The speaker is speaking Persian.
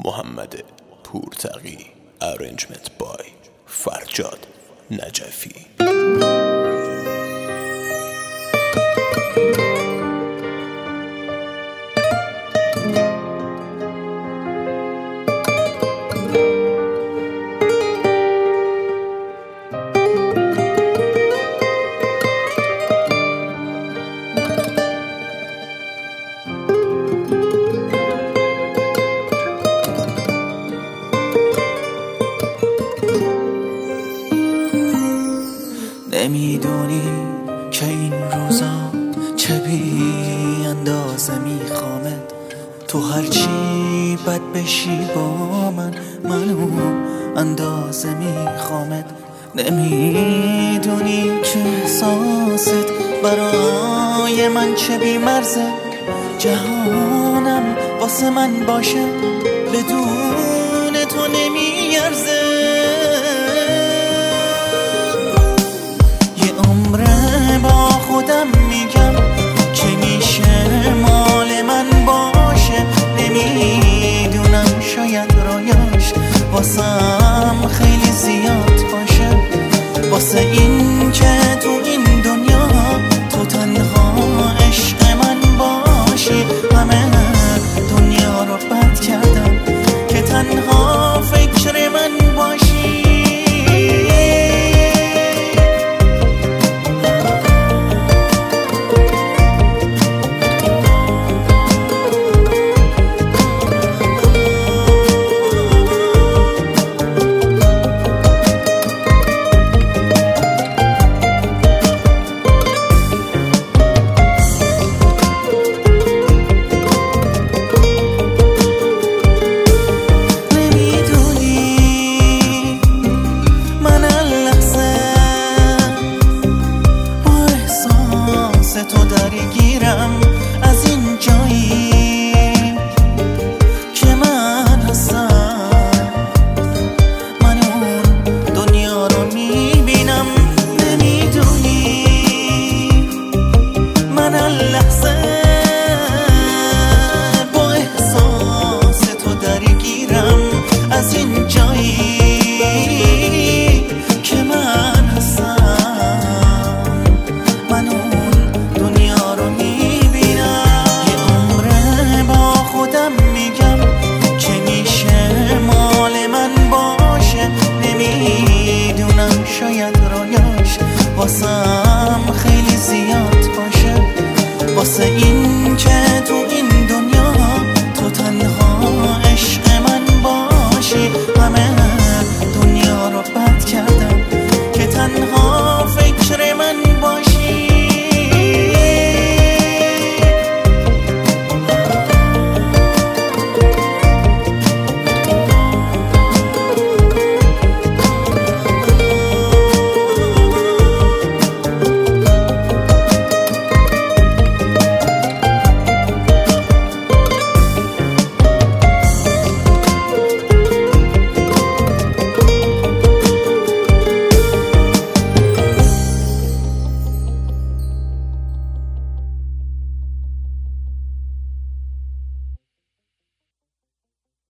محمد پورتقی. Arrangement by فرجاد نجفی. نمیدونی که این روزا چه بی اندازه میخوامت، تو هرچی بد بشی با منو اندازه میخوامت. نمیدونی که احساست برای من چه بی مرزه، جهانم واسه من باشه بدون تو نمیارزه. با خودم میگم که میشه مال من باشه، نمیدونم شاید رایاش واسم خیلی زیاد باشه، واسه این که تو